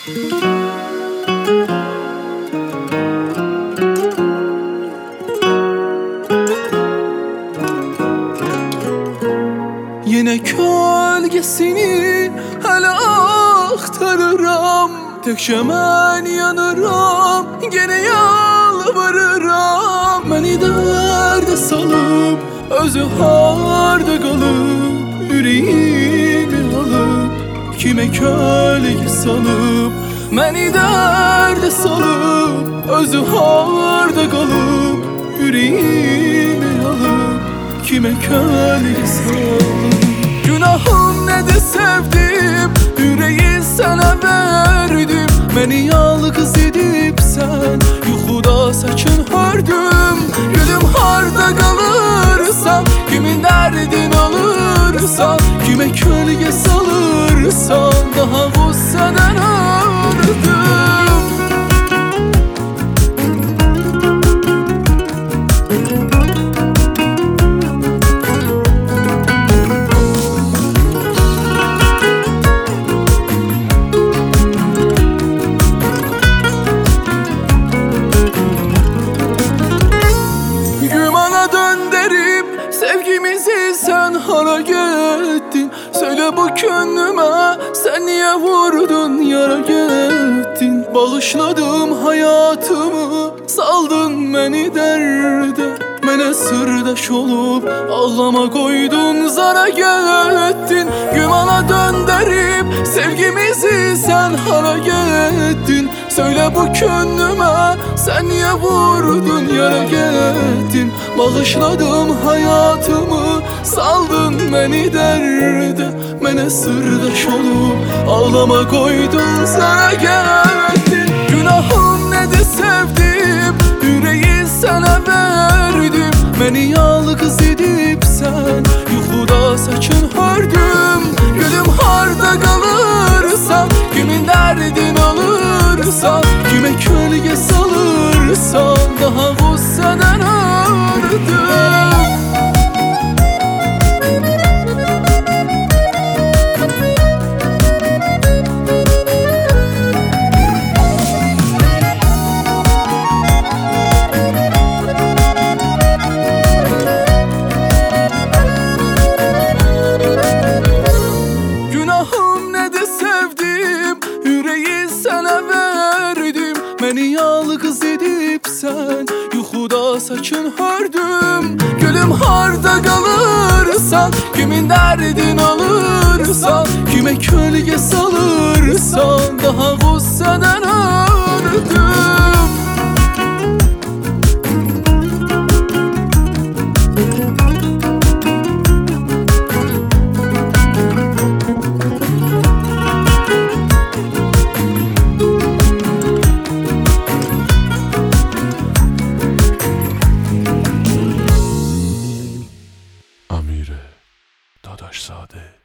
Yine gölgesini hele aktarıram, tekşe mən yanıram, gene yalvarıram. Məni dərdə salıb, özü harda qalıb, ürəyimi alıb, kimə kölge salıb. Məni dərdə salıb, özü harda qalıb, ürəyimi alıb, kimə kölge salıb. Günahım nədir sevdim, yüreği sənə verdim. Məni yalqız edib sən, yuxuda saçın hördüm. Gülüm harda qalırsan, kimin dərdin alırsan, kimə kölge salırsan, daha qüssədən ördüm. Sevgimizi sen hara gittin? Söyle bu könlüme sen niye vurdun, yara gittin? Bağışladım hayatımı, saldın beni derde. Mənə sırdaş olup ağlama koydun, zara gittin. Gümana döndürüp sevgimizi sen hara gittin? Söyle bu könlüme sen niye vurdun, yara gittin? Bağışladım hayatımı, saldın beni derde. Mənə sırdaş olup ağlama koydun, zara gittin. Günahım nedir sevdim, yüreği sana verdim. Beni yalqız edib sən, yuxuda saçın hördüm. Gülüm harda qalırsan, kimin dərdin alırsan, kimə kölge salırsan, daha qüssədən ördüm. Beni yalqız edib sən, yuxuda saçın hördüm. Gülüm harda qalırsan, kimin dərdin alırsan, kimə kölge salırsan, daha qüssədən ördüm. Dadaşzade